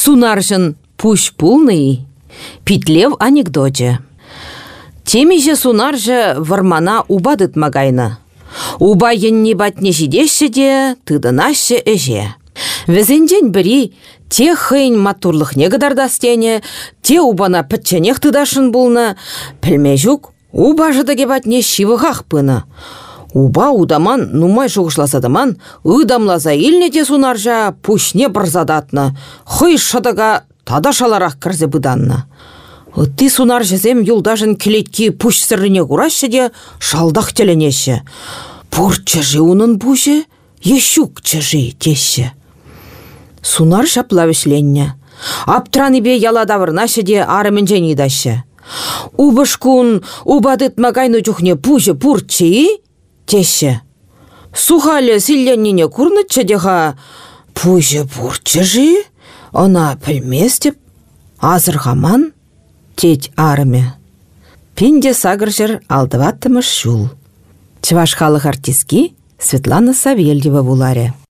Сунаржын пуш пулный, питлев анекдоте. Темиже сунаржы вармана убадыт магайны. Уба енни батне жидеші де, тыдынашы эже. Візенден бірі, те хыйн матурлық негадардастене, те убана пітченех тыдашын булны, пілмежук, уба жыдыге батне шивығақ пыны. Уба удаман нумай жуғышласадыман, ыдамлаза илне де сунаржа пушне бірзадатны, хый шыдыға тадашаларақ кірзе бұданны. Ты сунар жезем юлдажын келетки пуш сіріне құрашы де шалдақ теленеші. Пұр чыжы унын бұжы, ешук чыжы теші. Сунар шаплавішленне. Аптраны бе яладавырнашы де арымынжен идашы. Убышкун убадыт магайны жүхне бұжы пұр чыи теші. Сухалі силленніне күрнытчы деға бұжы пұр чыжы, она пілместіп, азырғаман теть арме. Пинде сагыржыр алдываттымыш шул. Чываш халық артистки Светлана Савельева буларе.